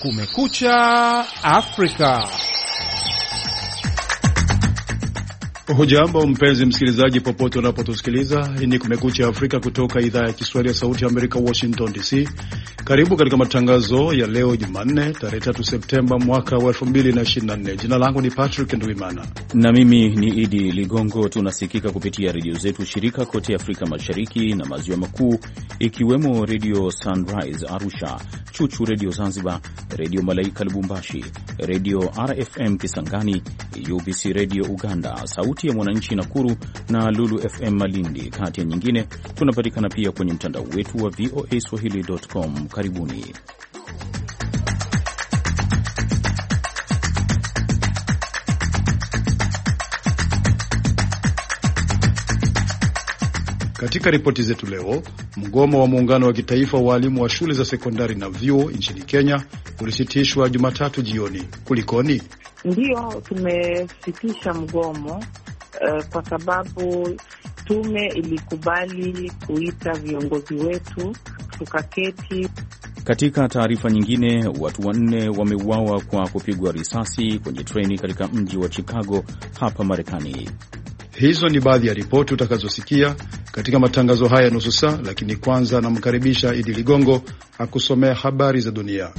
Kumekucha Afrika. Hujambo mpenzi msikilizaji, popote unapotusikiliza. Hii ni Kumekucha Afrika kutoka idhaa ya Kiswahili ya Sauti ya Amerika, Washington DC. Karibu katika matangazo ya leo Jumanne, tarehe 3 Septemba mwaka wa 2024. Jina langu ni Patrick Ndwimana na mimi ni Idi Ligongo. Tunasikika kupitia redio zetu shirika kote Afrika Mashariki na Maziwa Makuu, ikiwemo Radio Sunrise Arusha, Chuchu Radio Zanzibar, Radio Malaika Lubumbashi, Radio RFM Kisangani, UBC Radio Uganda, Sauti ya Mwananchi Nakuru na Lulu FM Malindi, kati ya nyingine. Tunapatikana pia kwenye mtandao wetu wa voaswahili.com. Karibuni. Katika ripoti zetu leo, mgomo wa muungano wa kitaifa wa walimu wa shule za sekondari na vyuo nchini Kenya ulisitishwa Jumatatu jioni. Kulikoni? Ndiyo, tumesitisha mgomo kwa sababu tume ilikubali kuita viongozi wetu tukaketi. Katika taarifa nyingine, watu 4 wameuawa kwa kupigwa risasi kwenye treni katika mji wa Chicago hapa Marekani. Hizo ni baadhi ya ripoti utakazosikia katika matangazo haya nusu saa, lakini kwanza namkaribisha Idi Ligongo akusomea habari za dunia.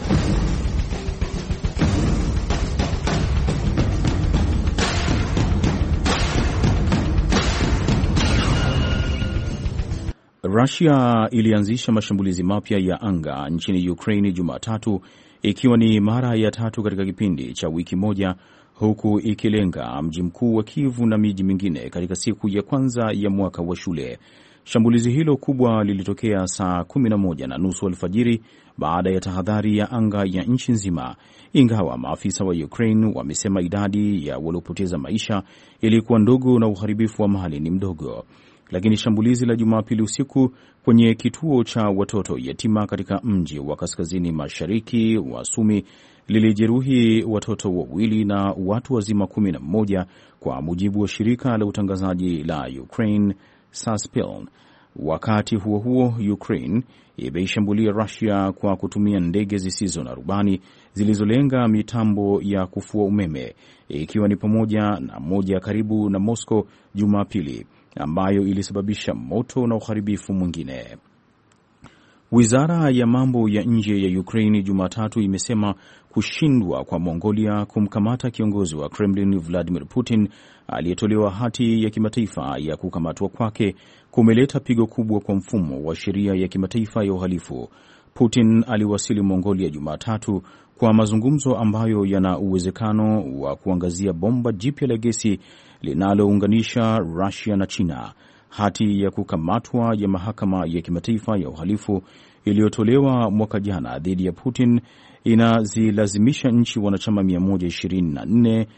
Russia ilianzisha mashambulizi mapya ya anga nchini Ukraine Jumatatu, ikiwa ni mara ya 3 katika kipindi cha wiki moja, huku ikilenga mji mkuu wa Kyiv na miji mingine katika siku ya kwanza ya mwaka wa shule. Shambulizi hilo kubwa lilitokea saa 11:30 alfajiri baada ya tahadhari ya anga ya nchi nzima, ingawa maafisa wa Ukraine wamesema idadi ya waliopoteza maisha ilikuwa ndogo na uharibifu wa mali ni mdogo. Lakini shambulizi la Jumapili usiku kwenye kituo cha watoto yatima katika mji wa kaskazini mashariki wa Sumi lilijeruhi watoto 2 na watu wazima 11, kwa mujibu wa shirika la utangazaji la Ukraine Saspil. Wakati huo huo, Ukraine imeishambulia Russia kwa kutumia ndege zisizo na rubani zilizolenga mitambo ya kufua umeme, ikiwa ni pamoja na moja karibu na Moscow Jumapili, ambayo ilisababisha moto na uharibifu mwingine. Wizara ya mambo ya nje ya Ukraine Jumatatu imesema kushindwa kwa Mongolia kumkamata kiongozi wa Kremlin Vladimir Putin aliyetolewa hati ya kimataifa ya kukamatwa kwake kumeleta pigo kubwa kwa mfumo wa sheria ya kimataifa ya uhalifu. Putin aliwasili Mongolia Jumatatu kwa mazungumzo ambayo yana uwezekano wa kuangazia bomba jipya la gesi linalounganisha Russia na China. Hati ya kukamatwa ya mahakama ya kimataifa ya uhalifu iliyotolewa mwaka jana dhidi ya Putin inazilazimisha nchi wanachama 124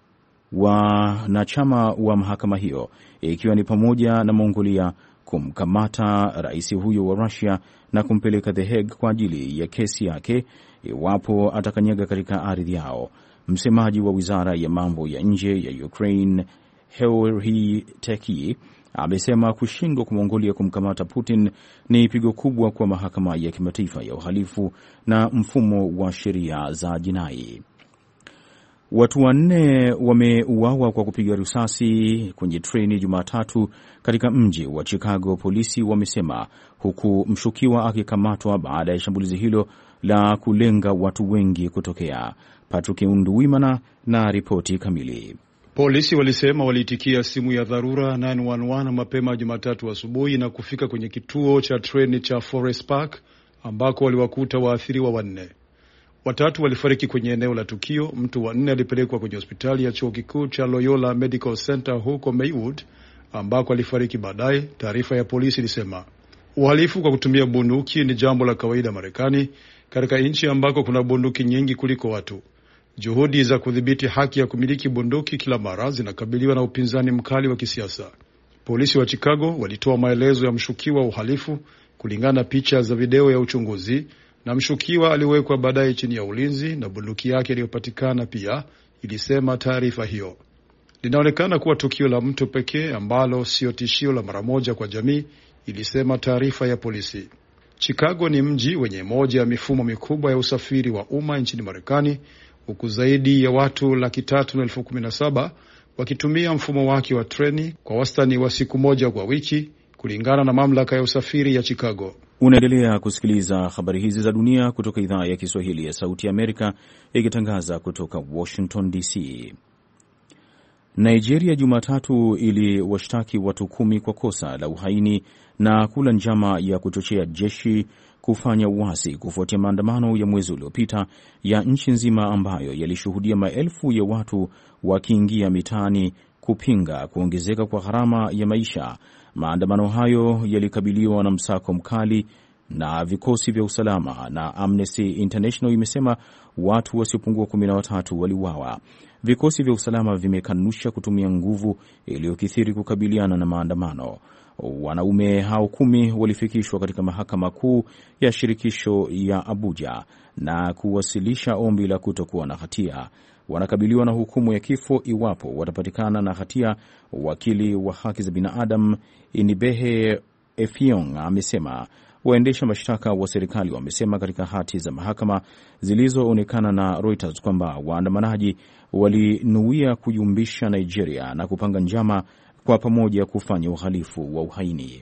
wanachama wa mahakama hiyo, ikiwa ni pamoja na Mongolia, kumkamata rais huyo wa Russia na kumpeleka The Hague kwa ajili ya kesi yake iwapo atakanyaga katika ardhi yao. Msemaji wa wizara ya mambo ya nje ya Ukraine Georgy Teki amesema kushindwa kwa Mongolia kumkamata Putin ni pigo kubwa kwa mahakama ya kimataifa ya uhalifu na mfumo wa sheria za jinai. Watu 4 wameuawa kwa kupiga risasi kwenye treni Jumatatu katika mji wa Chicago, polisi wamesema, huku mshukiwa akikamatwa baada ya shambulizi hilo la kulenga watu wengi kutokea. Patrick Ndwimana na ripoti kamili. Polisi walisema waliitikia simu ya dharura 911 mapema Jumatatu asubuhi na kufika kwenye kituo cha treni cha Forest Park ambako waliwakuta waathiriwa 4. 3 walifariki kwenye eneo la tukio. Mtu wa 4 alipelekwa kwenye hospitali ya chuo kikuu cha Loyola Medical Center huko Maywood ambako alifariki baadaye, taarifa ya polisi ilisema. Uhalifu kwa kutumia bunduki ni jambo la kawaida Marekani, katika nchi ambako kuna bunduki nyingi kuliko watu. Juhudi za kudhibiti haki ya kumiliki bunduki kila mara zinakabiliwa na upinzani mkali wa kisiasa. Polisi wa Chicago walitoa maelezo ya mshukiwa wa uhalifu kulingana na picha za video ya uchunguzi, na mshukiwa aliwekwa baadaye chini ya ulinzi na bunduki yake iliyopatikana pia, ilisema taarifa hiyo. Linaonekana kuwa tukio la mtu pekee ambalo sio tishio la mara moja kwa jamii, ilisema taarifa ya polisi. Chicago ni mji wenye moja ya mifumo mikubwa ya usafiri wa umma nchini Marekani, huku zaidi ya watu 317,000 wakitumia mfumo wake wa treni kwa wastani wa siku moja kwa wiki, kulingana na mamlaka ya usafiri ya Chicago. Unaendelea kusikiliza habari hizi za dunia kutoka idhaa ya Kiswahili ya Sauti ya Amerika, ikitangaza kutoka Washington DC. Nigeria Jumatatu iliwashtaki watu 10 kwa kosa la uhaini na kula njama ya kuchochea jeshi kufanya uasi kufuatia maandamano ya mwezi uliopita ya nchi nzima ambayo yalishuhudia maelfu ya watu wakiingia mitaani kupinga kuongezeka kwa gharama ya maisha. Maandamano hayo yalikabiliwa na msako mkali na vikosi vya usalama, na Amnesty International imesema watu wasiopungua 13 waliuawa. Vikosi vya usalama vimekanusha kutumia nguvu iliyokithiri kukabiliana na maandamano. Wanaume hao 10 walifikishwa katika mahakama kuu ya shirikisho ya Abuja na kuwasilisha ombi la kutokuwa na hatia. Wanakabiliwa na hukumu ya kifo iwapo watapatikana na hatia. Wakili wa haki za binadamu Inibehe Efiong amesema. Waendesha mashtaka wa serikali wamesema katika hati za mahakama zilizoonekana na Reuters kwamba waandamanaji walinuia kuyumbisha Nigeria na kupanga njama kwa pamoja kufanya uhalifu wa uhaini.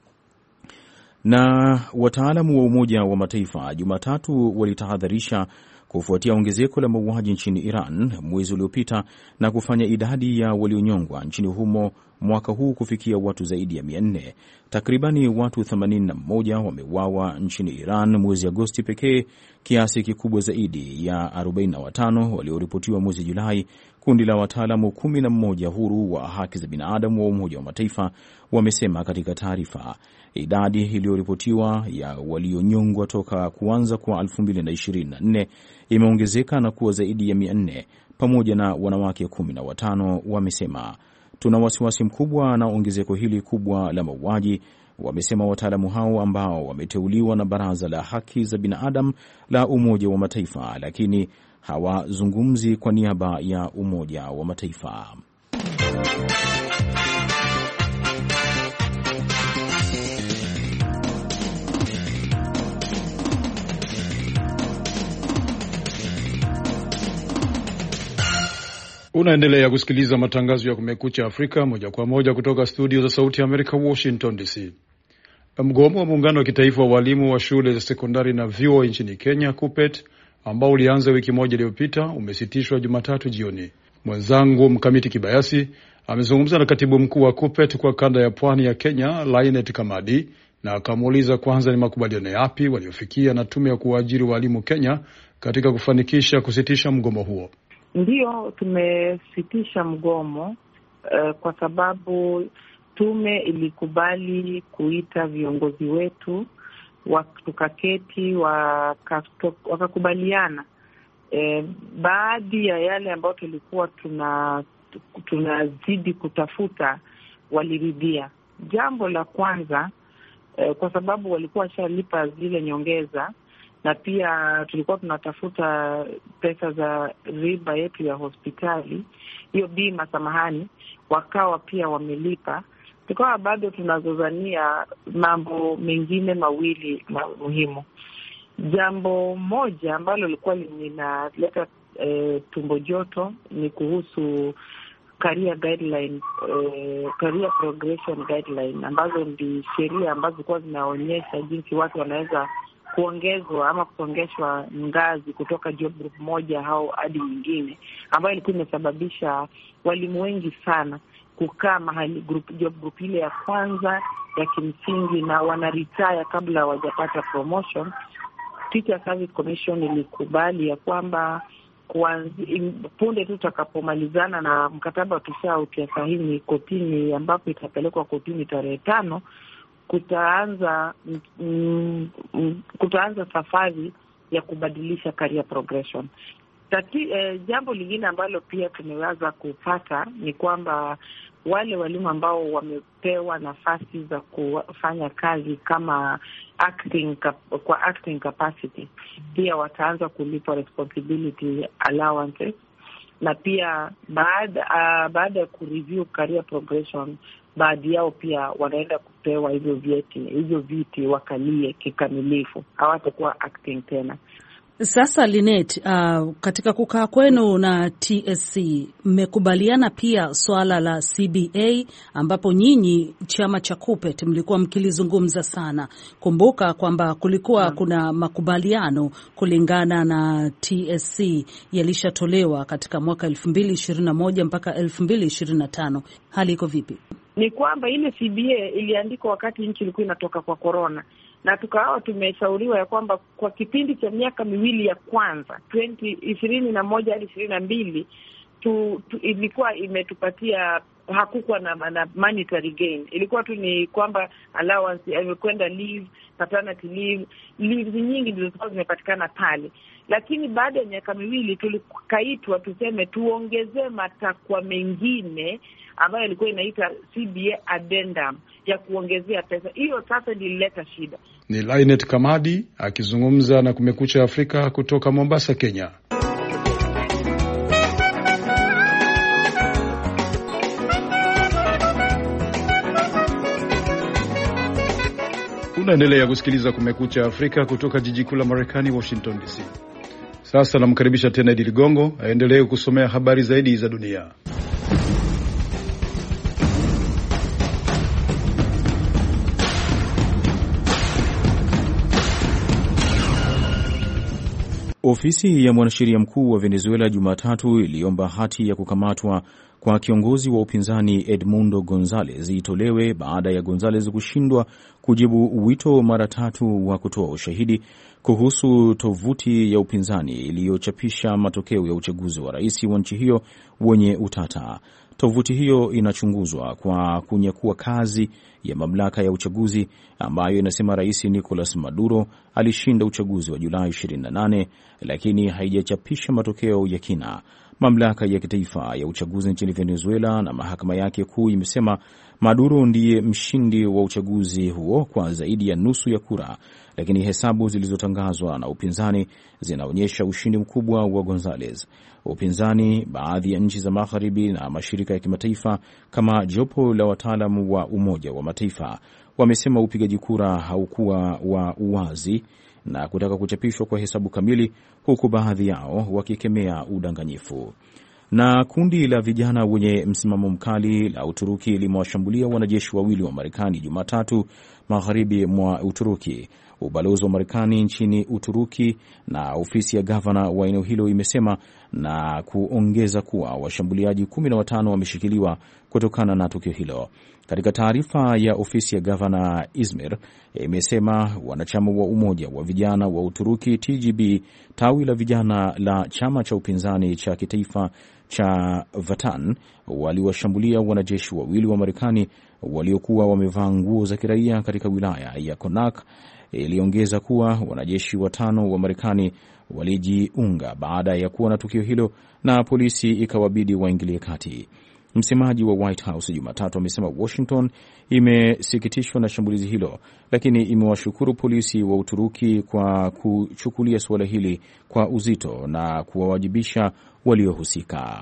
Na wataalamu wa Umoja wa Mataifa Jumatatu walitahadharisha kufuatia ongezeko la mauaji nchini Iran mwezi uliopita na kufanya idadi ya walionyongwa nchini humo mwaka huu kufikia watu zaidi ya 400. Takribani watu 81 wameuawa nchini Iran mwezi Agosti pekee, kiasi kikubwa zaidi ya 45 walioripotiwa mwezi Julai. Kundi la wataalamu 11 huru wa haki za binadamu wa Umoja wa Mataifa wamesema katika taarifa. Idadi iliyoripotiwa ya walionyongwa toka kuanza kwa 2024 imeongezeka na kuwa zaidi ya 400 pamoja na wanawake 15, wamesema. Tuna wasiwasi mkubwa na ongezeko hili kubwa la mauaji, wamesema wataalamu hao ambao wameteuliwa na Baraza la Haki za Binadamu la Umoja wa Mataifa, lakini hawazungumzi kwa niaba ya Umoja wa Mataifa. Unaendelea kusikiliza matangazo ya Kumekucha Afrika moja kwa moja kutoka studio za Sauti ya Amerika, Washington DC. Mgomo wa muungano wa kitaifa wa walimu wa shule za sekondari na vyuo nchini Kenya, KUPPET, ambao ulianza wiki moja iliyopita, umesitishwa Jumatatu jioni. Mwenzangu Mkamiti Kibayasi amezungumza na katibu mkuu wa KUPPET kwa kanda ya pwani ya Kenya, Lainet Kamadi, na akamuuliza kwanza ni makubaliano yapi waliofikia na tume ya kuajiri walimu Kenya katika kufanikisha kusitisha mgomo huo. Ndiyo, tumesitisha mgomo kwa sababu tume ilikubali kuita viongozi wetu, tukaketi, wakakubaliana baadhi ya yale ambayo tulikuwa tunazidi kutafuta, waliridhia. Jambo la kwanza, kwa sababu walikuwa washalipa zile nyongeza, na pia tulikuwa tunatafuta pesa za riba yetu ya hospitali, hiyo bima, samahani, wakawa pia wamelipa. Tukawa bado tunazozania mambo mengine mawili muhimu. Jambo moja ambalo lilikuwa linaleta tumbo joto ni kuhusu career guideline, career progression guideline, ambazo ndi sheria ambazo zilikuwa zinaonyesha jinsi watu wanaweza kuongezwa ama kusongeshwa ngazi kutoka job group moja au hadi nyingine, ambayo ilikuwa imesababisha walimu wengi sana kukaa mahali job group ile ya kwanza ya kimsingi na wanaretire kabla hawajapata promotion. Teacher Service Commission ilikubali ya kwamba punde tu tutakapomalizana na mkataba tushautia sahihi kotini, ambapo itapelekwa kotini tarehe 5, kutaanza safari ya kubadilisha career progression. Jambo lingine ambalo pia tumeweza kupata ni kwamba wale walimu ambao wamepewa nafasi za kufanya kazi kama acting capacity pia wataanza kulipa responsibility allowances, na pia baada ya kureview career progression, baadhi yao pia wanaenda kupewa hivyo viti wakalie kikamilifu, hawatakuwa acting tena. Sasa Linet, katika kukaa kwenu na TSC mmekubaliana pia swala la CBA ambapo nyinyi chama cha KUPPET mlikuwa mkilizungumza sana. Kumbuka kwamba kulikuwa kuna makubaliano kulingana na TSC yalishatolewa katika mwaka 2021 mpaka 2025. Hali iko vipi? Ni kwamba ile CBA iliandikwa wakati nchi ilikuwa inatoka kwa corona, na tukawa tumeshauriwa ya kwamba kwa kipindi cha miaka miwili ya kwanza 2021 hadi 22 ilikuwa imetupatia, hakukuwa na monetary gain. Ilikuwa tu ni kwamba allowance imekwenda leave, paternity leave nyingi ndizo zimepatikana pale. Lakini baada ya miaka miwili tulikaitwa tuseme tuongezee matakwa mengine ambayo ilikuwa inaita CBA addendum ya kuongezea pesa. Hiyo sasa ilileta shida. Ni Linet Kamadi akizungumza na Kumekucha Afrika kutoka Mombasa, Kenya. Unaendelea kusikiliza Kumekucha Afrika kutoka jiji kuu la Marekani, Washington DC. Sasa namkaribisha tena Idi Ligongo aendelee kusomea habari zaidi za dunia. Ofisi ya mwanasheria mkuu wa Venezuela Jumatatu iliomba hati ya kukamatwa kwa kiongozi wa upinzani Edmundo Gonzalez itolewe baada ya Gonzalez kushindwa kujibu wito mara tatu wa kutoa ushahidi kuhusu tovuti ya upinzani iliyochapisha matokeo ya uchaguzi wa rais wa nchi hiyo wenye utata. Tovuti hiyo inachunguzwa kwa kunyakua kazi ya mamlaka ya uchaguzi ambayo inasema Rais Nicolas Maduro alishinda uchaguzi wa Julai 28, lakini haijachapisha matokeo ya kina. Mamlaka ya kitaifa ya uchaguzi nchini Venezuela na mahakama yake kuu imesema Maduro ndiye mshindi wa uchaguzi huo kwa zaidi ya nusu ya kura, lakini hesabu zilizotangazwa na upinzani zinaonyesha ushindi mkubwa wa Gonzalez. Upinzani, baadhi ya nchi za magharibi na mashirika ya kimataifa kama jopo la wataalamu wa Umoja wa Mataifa wamesema upigaji kura haukuwa wa uwazi na kutaka kuchapishwa kwa hesabu kamili, huku baadhi yao wakikemea udanganyifu. Na kundi la vijana wenye msimamo mkali la Uturuki limewashambulia wanajeshi wawili wa Marekani Jumatatu magharibi mwa Uturuki. Ubalozi wa Marekani nchini Uturuki na ofisi ya gavana wa eneo hilo imesema, na kuongeza kuwa washambuliaji 15 wameshikiliwa kutokana na tukio hilo. Katika taarifa ya ofisi ya gavana Izmir imesema wanachama wa Umoja wa Vijana wa Uturuki TGB, tawi la vijana la chama cha upinzani cha kitaifa cha Vatan, waliwashambulia wanajeshi wawili wa Marekani waliokuwa wamevaa nguo za kiraia katika wilaya ya Konak. Iliongeza kuwa wanajeshi 5 wa Marekani walijiunga baada ya kuona tukio hilo na polisi ikawabidi waingilie kati. Msemaji wa White House Jumatatu amesema Washington imesikitishwa na shambulizi hilo, lakini imewashukuru polisi wa Uturuki kwa kuchukulia suala hili kwa uzito na kuwawajibisha waliohusika.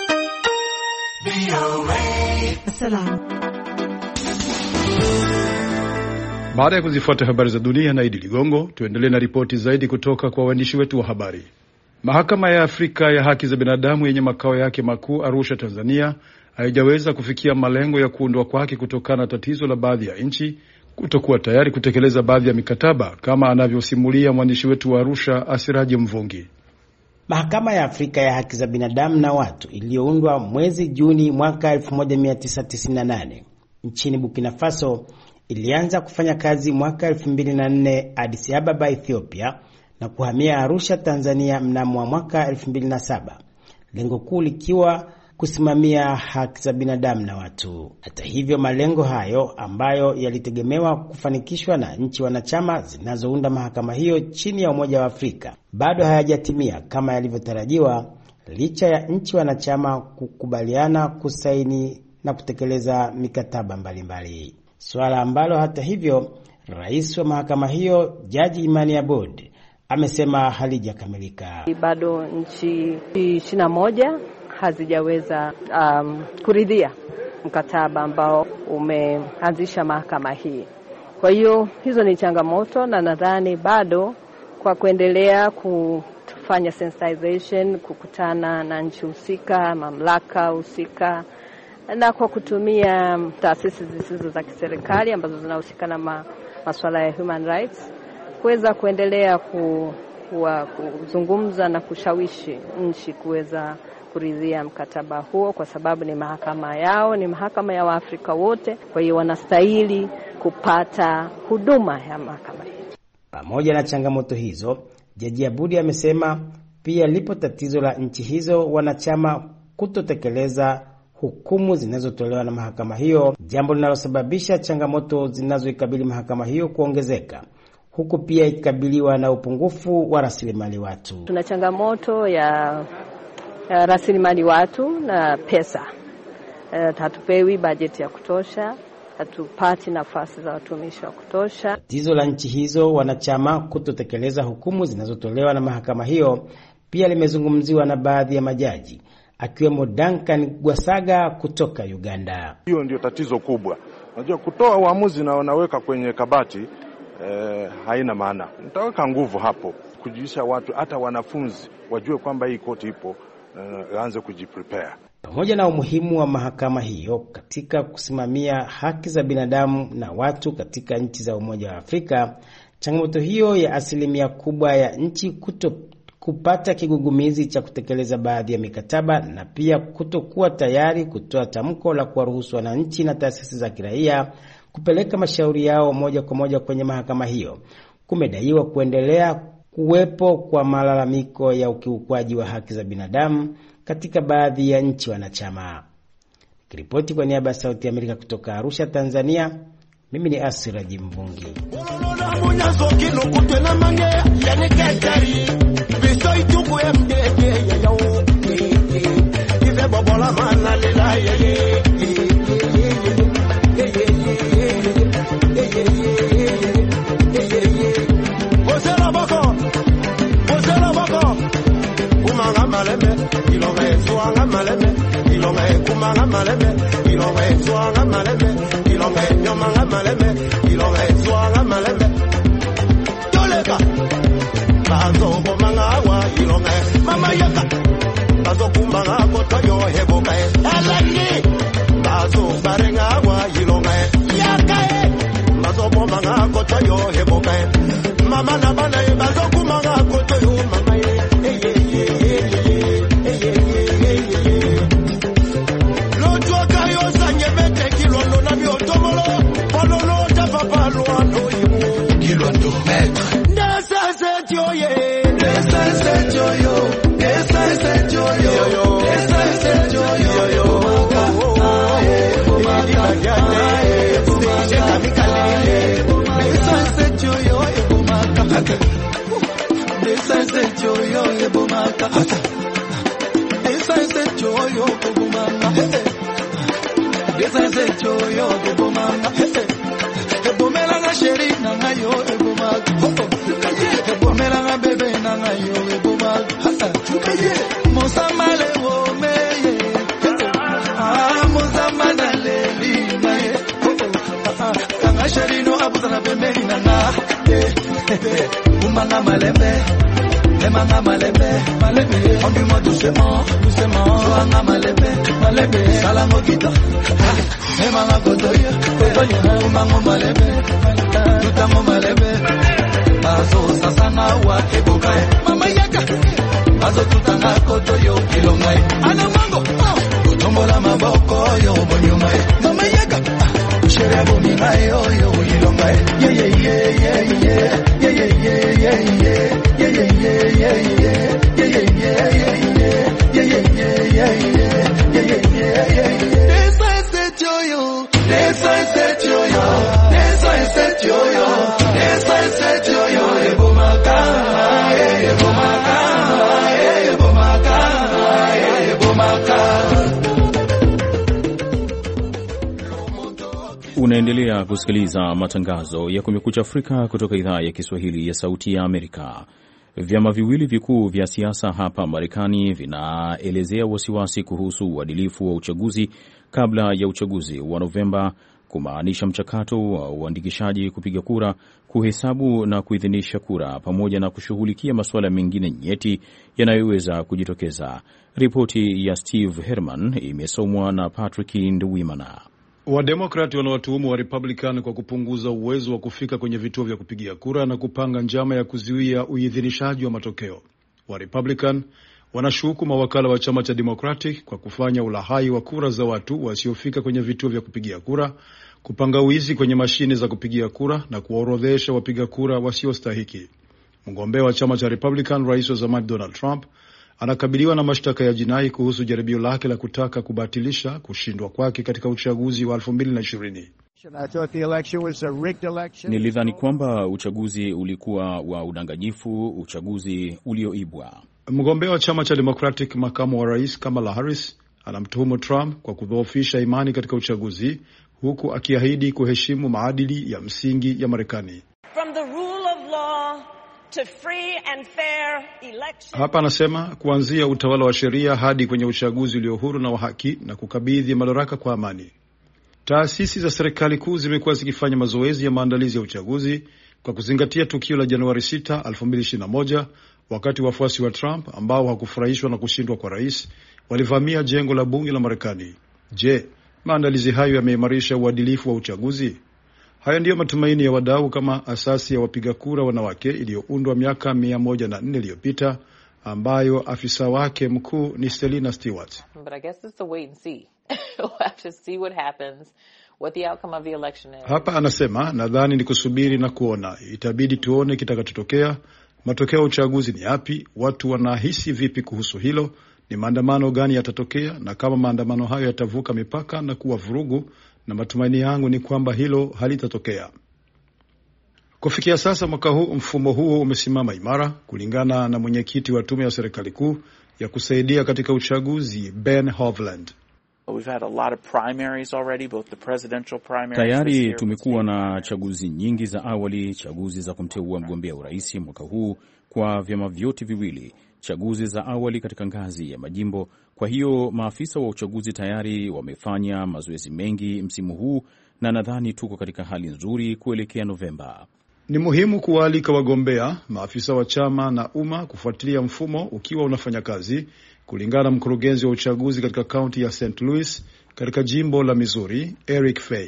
Baada ya kuzifuata habari za dunia na Idi Ligongo, tuendelee na ripoti zaidi kutoka kwa waandishi wetu wa habari. Mahakama ya Afrika ya Haki za Binadamu yenye makao yake makuu Arusha, Tanzania, haijaweza kufikia malengo ya kuundwa kwake kutokana na tatizo la baadhi ya nchi kutokuwa tayari kutekeleza baadhi ya mikataba, kama anavyosimulia mwandishi wetu wa Arusha Asiraji Mvungi. Mahakama ya Afrika ya Haki za Binadamu na Watu iliyoundwa mwezi Juni mwaka 1998 nchini Burkina Faso ilianza kufanya kazi mwaka 2004 Addis Ababa, Ethiopia, na kuhamia Arusha, Tanzania mnamo mwaka 2007. Lengo kuu likiwa kusimamia haki za binadamu na watu. Hata hivyo, malengo hayo ambayo yalitegemewa kufanikishwa na nchi wanachama zinazounda mahakama hiyo chini ya Umoja wa Afrika bado hayajatimia kama yalivyotarajiwa, licha ya nchi wanachama kukubaliana kusaini na kutekeleza mikataba mbalimbali. Swala ambalo hata hivyo rais wa mahakama hiyo Jaji Imani Aboud amesema halijakamilika. Bado nchi 21 hazijaweza kuridhia mkataba ambao umeanzisha mahakama hii. Kwa hiyo hizo ni changamoto, na nadhani bado kwa kuendelea kufanya sensitization, kukutana na nchi husika, mamlaka husika, na kwa kutumia taasisi zisizo za kiserikali ambazo zinahusika na masuala ya human rights, kuweza kuendelea kuzungumza na kushawishi nchi kuweza kuridhia mkataba huo, kwa sababu ni mahakama yao, ni mahakama ya Waafrika wote. Kwa hiyo wanastahili kupata huduma ya mahakama hii. Pamoja na changamoto hizo, Jaji Abudi amesema pia lipo tatizo la nchi hizo wanachama kutotekeleza hukumu zinazotolewa na mahakama hiyo, jambo linalosababisha changamoto zinazoikabili mahakama hiyo kuongezeka, huku pia ikikabiliwa na upungufu wa rasilimali watu. Tuna changamoto ya rasilimali watu na pesa. Hatupewi bajeti ya kutosha, hatupati nafasi za watumishi wa kutosha. Tatizo la nchi hizo wanachama kutotekeleza hukumu zinazotolewa na mahakama hiyo pia limezungumziwa na baadhi ya majaji, akiwemo Duncan Gwasaga kutoka Uganda. Hiyo ndio tatizo kubwa. Unajua, kutoa uamuzi na wanaweka kwenye kabati haina maana. Nitaweka nguvu hapo kujulisha watu, hata wanafunzi wajue kwamba hii koti ipo, waanze kujiprepare. Pamoja na umuhimu wa mahakama hiyo katika kusimamia haki za binadamu na watu katika nchi za Umoja wa Afrika, changamoto hiyo ya asilimia kubwa ya nchi kupata kigugumizi cha kutekeleza baadhi ya mikataba na pia kutokuwa tayari kutoa tamko la kuwaruhusu wananchi na taasisi za kiraia kupeleka mashauri yao moja kwa moja kwenye mahakama hiyo, kumedaiwa kuendelea kuwepo kwa malalamiko ya ukiukwaji wa haki za binadamu katika baadhi ya nchi wanachama. Kiripoti kwa niaba ya Sauti ya Amerika kutoka Arusha, Tanzania, mimi ni Asira Jimbungi. Unaendelea kusikiliza matangazo ya Kumekucha Afrika kutoka idhaa ya Kiswahili ya Sauti ya Amerika. Vyama viwili vikuu vya siasa hapa Marekani vinaelezea wasiwasi kuhusu uadilifu wa uchaguzi kabla ya uchaguzi wa Novemba, kumaanisha mchakato wa uandikishaji kupiga kura, kuhesabu na kuidhinisha kura, pamoja na kushughulikia masuala mengine nyeti yanayoweza kujitokeza. Ripoti ya Steve Herman imesomwa na Patrick Nduwimana. Wademokrati wanawatuhumu wa Republican kwa kupunguza uwezo wa kufika kwenye vituo vya kupigia kura na kupanga njama ya kuzuia uidhinishaji wa matokeo. Wa Republican wanashuku mawakala wa chama cha Democratic kwa kufanya ulahai wa kura za watu wasiofika kwenye vituo vya kupigia kura, kupanga wizi kwenye mashine za kupigia kura na kuwaorodhesha wapiga kura wasiostahiki. Mgombea wa chama cha Republican, rais wa zamani Donald Trump, anakabiliwa na mashtaka ya jinai kuhusu jaribio lake la kutaka kubatilisha kushindwa kwake katika uchaguzi wa 2020. Nilidhani kwamba uchaguzi ulikuwa wa udanganyifu, uchaguzi ulioibwa. Mgombea wa chama cha Democratic, makamu wa rais Kamala Harris, anamtuhumu Trump kwa kudhoofisha imani katika uchaguzi, huku akiahidi kuheshimu maadili ya msingi ya Marekani. Hapa anasema kuanzia utawala wa sheria hadi kwenye uchaguzi ulio huru na wa haki na kukabidhi madaraka kwa amani. Taasisi za serikali kuu zimekuwa zikifanya mazoezi ya maandalizi ya uchaguzi kwa kuzingatia tukio la Januari 6, 2021, wakati wafuasi wa Trump ambao hakufurahishwa na kushindwa kwa rais walivamia jengo la bunge la Marekani. Je, maandalizi hayo yameimarisha uadilifu wa uchaguzi? Haya ndiyo matumaini ya wadau kama asasi ya wapiga kura wanawake iliyoundwa miaka 104 iliyopita, ambayo afisa wake mkuu ni Selina Stewart. Hapa anasema, nadhani ni kusubiri na kuona. Itabidi tuone kitakachotokea. Matokeo ya uchaguzi ni yapi? Watu wanahisi vipi kuhusu hilo? Ni maandamano gani yatatokea? Na kama maandamano hayo yatavuka mipaka na kuwa vurugu, na matumaini yangu ni kwamba hilo halitatokea. Kufikia sasa mwaka huu mfumo huo umesimama imara, kulingana na mwenyekiti wa tume ya serikali kuu ya kusaidia katika uchaguzi, Ben Hovland. Tayari tumekuwa na chaguzi nyingi za awali, chaguzi za kumteua mgombea urais mwaka huu kwa vyama vyote viwili, chaguzi za awali katika ngazi ya majimbo. Kwa hiyo maafisa wa uchaguzi tayari wamefanya mazoezi mengi msimu huu, na nadhani tuko katika hali nzuri kuelekea Novemba. Ni muhimu kuwaalika wagombea, maafisa wa chama na umma kufuatilia mfumo ukiwa unafanya kazi, kulingana na mkurugenzi wa uchaguzi katika kaunti ya St. Louis katika jimbo la Missouri, Eric Fay.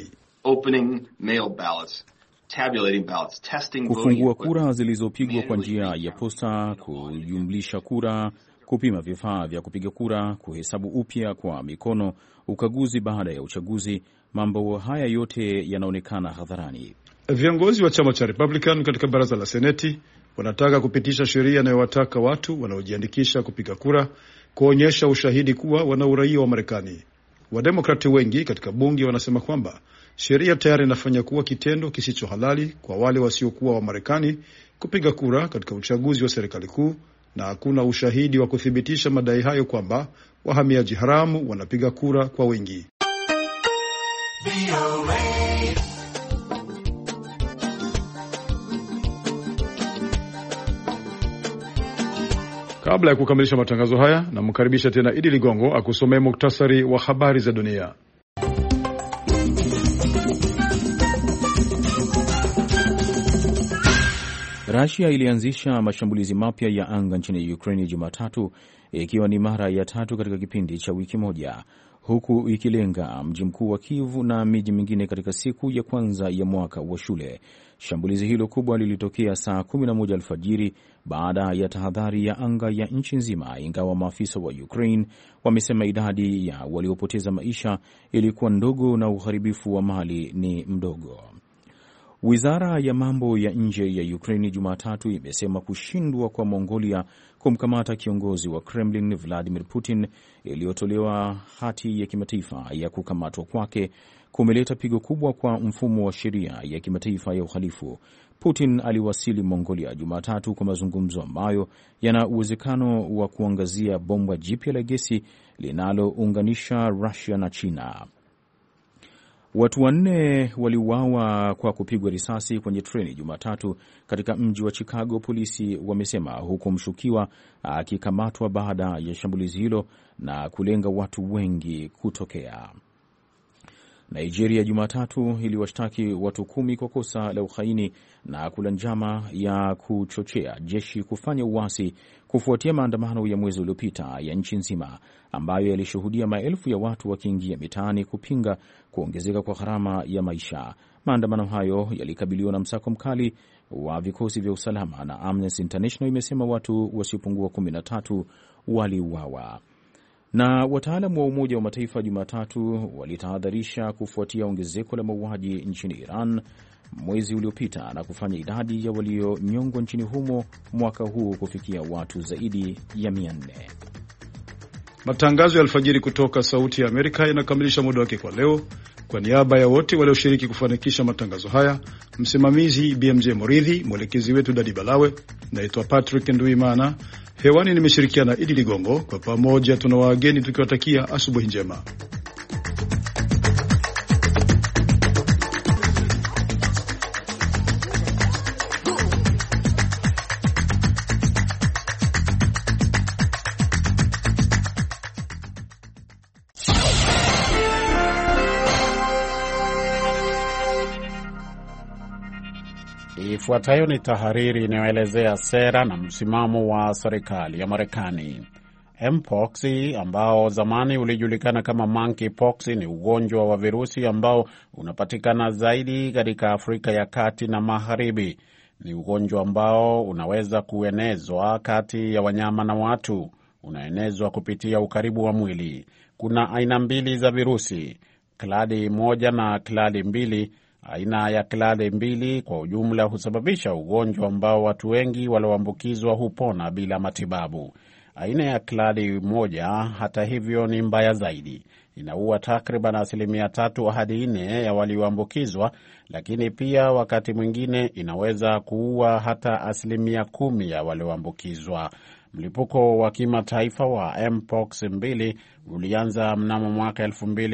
Kufungua kura zilizopigwa kwa njia ya posta, kujumlisha kura, kupima vifaa vya kupiga kura, kuhesabu upya kwa mikono, ukaguzi baada ya uchaguzi, mambo haya yote yanaonekana hadharani. Viongozi wa chama cha Republican katika baraza la Seneti wanataka kupitisha sheria inayowataka watu wanaojiandikisha kupiga kura kuonyesha ushahidi kuwa wana uraia wa Marekani. Wademokrati wengi katika bunge wanasema kwamba sheria tayari inafanya kuwa kitendo kisicho halali kwa wale wasiokuwa wa Marekani kupiga kura katika uchaguzi wa serikali kuu, na hakuna ushahidi wa kuthibitisha madai hayo kwamba wahamiaji haramu wanapiga kura kwa wingi. Kabla ya kukamilisha matangazo haya, namkaribisha tena Idi Ligongo akusomea muktasari wa habari za dunia. Russia ilianzisha mashambulizi mapya ya anga nchini Ukraine Jumatatu, ikiwa ni mara ya tatu katika kipindi cha wiki moja, huku ikilenga mji mkuu wa Kyiv na miji mingine katika siku ya kwanza ya mwaka wa shule. Shambulizi hilo kubwa lilitokea saa 11 alfajiri baada ya tahadhari ya anga ya nchi nzima, ingawa maafisa wa Ukraine wamesema idadi ya waliopoteza maisha ilikuwa ndogo na uharibifu wa mali ni mdogo. Wizara ya mambo ya nje ya Ukraine Jumatatu imesema kushindwa kwa Mongolia kumkamata kiongozi wa Kremlin Vladimir Putin iliyotolewa hati ya kimataifa ya kukamatwa kwake kumeleta pigo kubwa kwa mfumo wa sheria ya kimataifa ya uhalifu. Putin aliwasili Mongolia Jumatatu kwa mazungumzo ambayo yana uwezekano wa kuangazia bomba jipya la gesi linalounganisha Russia na China. Watu 4 waliuawa kwa kupigwa risasi kwenye treni Jumatatu katika mji wa Chicago, polisi wamesema, huku mshukiwa akikamatwa baada ya shambulizi hilo na kulenga watu wengi kutokea. Nigeria Jumatatu iliwashtaki watu 10 kwa kosa la uhaini na kula njama ya kuchochea jeshi kufanya uasi kufuatia maandamano ya mwezi uliopita ya nchi nzima ambayo yalishuhudia maelfu ya watu wakiingia mitaani kupinga kuongezeka kwa gharama ya maisha. Maandamano hayo yalikabiliwa na msako mkali wa vikosi vya usalama na Amnesty International imesema watu wasiopungua 13 waliuawa. Na wataalamu wa Umoja wa Mataifa Jumatatu walitahadharisha kufuatia ongezeko la mauaji nchini Iran mwezi uliopita na kufanya idadi ya walionyongwa nchini humo mwaka huu kufikia watu zaidi ya 400. Matangazo ya alfajiri kutoka Sauti ya Amerika yanakamilisha muda wake kwa leo. Kwa niaba ya wote walioshiriki kufanikisha matangazo haya, msimamizi BMJ Moridhi, mwelekezi wetu Dadi Balawe, naitwa Patrick Nduimana. Hewani nimeshirikiana Idi Ligongo. Kwa pamoja tuna wageni tukiwatakia asubuhi njema. Ifuatayo ni tahariri inayoelezea sera na msimamo wa serikali ya Marekani. Mpox ambao zamani ulijulikana kama monkeypox ni ugonjwa wa virusi ambao unapatikana zaidi katika Afrika ya Kati na Magharibi. Ni ugonjwa ambao unaweza kuenezwa kati ya wanyama na watu. Unaenezwa kupitia ukaribu wa mwili. Kuna aina 2 za virusi, kladi 1 na kladi 2. Aina ya kladi 2 kwa ujumla husababisha ugonjwa ambao watu wengi walioambukizwa hupona bila matibabu. Aina ya kladi 1 hata hivyo ni mbaya zaidi. Inaua takriban 3 hadi 4 ya walioambukizwa, lakini pia wakati mwingine inaweza kuua hata 10% ya walioambukizwa. Mlipuko wa kimataifa wa Mpox 2 ulianza mnamo mwaka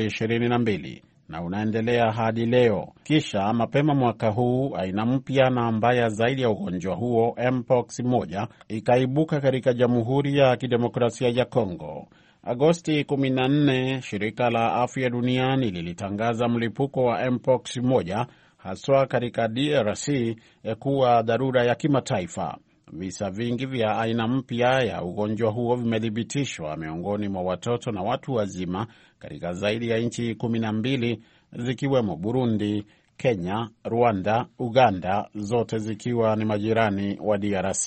2022 na unaendelea hadi leo. Kisha mapema mwaka huu aina mpya na mbaya zaidi ya ugonjwa huo, Mpox 1, ikaibuka katika Jamhuri ya Kidemokrasia ya Kongo. Agosti 14, shirika la afya duniani lilitangaza mlipuko wa Mpox 1 haswa katika DRC kuwa dharura ya kimataifa. Visa vingi vya aina mpya ya ugonjwa huo vimethibitishwa miongoni mwa watoto na watu wazima katika zaidi ya nchi 12 zikiwemo Burundi, Kenya, Rwanda, Uganda, zote zikiwa ni majirani wa DRC.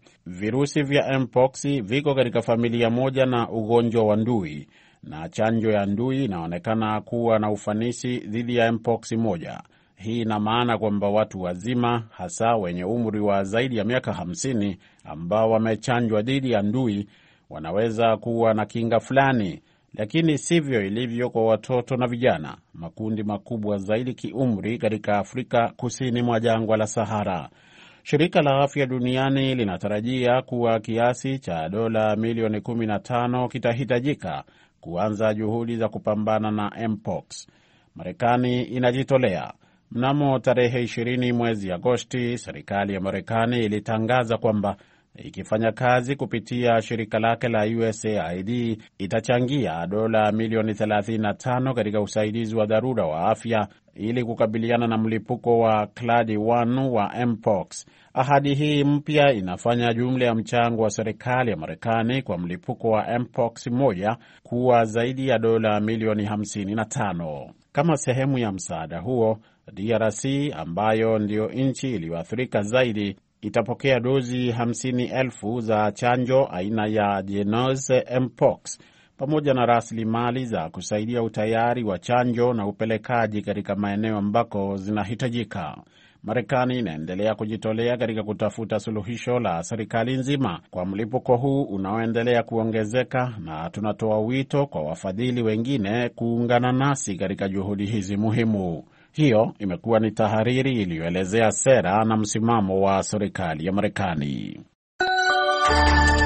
Virusi vya Mpox viko katika familia moja na ugonjwa wa ndui, na chanjo ya ndui inaonekana kuwa na ufanisi dhidi ya Mpox 1. Hii ina maana kwamba watu wazima, hasa wenye umri wa zaidi ya miaka 50 ambao wamechanjwa dhidi ya ndui, wanaweza kuwa na kinga fulani, lakini sivyo ilivyo kwa watoto na vijana, makundi makubwa zaidi kiumri katika Afrika kusini mwa jangwa la Sahara. Shirika la Afya Duniani linatarajia kuwa kiasi cha dola milioni 15 kitahitajika kuanza juhudi za kupambana na Mpox. Marekani inajitolea. Mnamo tarehe 20 mwezi Agosti, serikali ya Marekani ilitangaza kwamba ikifanya kazi kupitia shirika lake la USAID itachangia dola milioni 35 katika usaidizi wa dharura wa afya ili kukabiliana na mlipuko wa kladi 1 wa Mpox. Ahadi hii mpya inafanya jumla ya mchango wa serikali ya Marekani kwa mlipuko wa Mpox 1 kuwa zaidi ya dola milioni 55. Kama sehemu ya msaada huo, DRC ambayo ndio nchi iliyoathirika zaidi itapokea dozi 50,000 za chanjo aina ya Jynneos Mpox pamoja na rasilimali za kusaidia utayari wa chanjo na upelekaji katika maeneo ambako zinahitajika. Marekani inaendelea kujitolea katika kutafuta suluhisho la serikali nzima kwa mlipuko huu unaoendelea kuongezeka, na tunatoa wito kwa wafadhili wengine kuungana nasi katika juhudi hizi muhimu. Hiyo imekuwa ni tahariri iliyoelezea sera na msimamo wa serikali ya Marekani.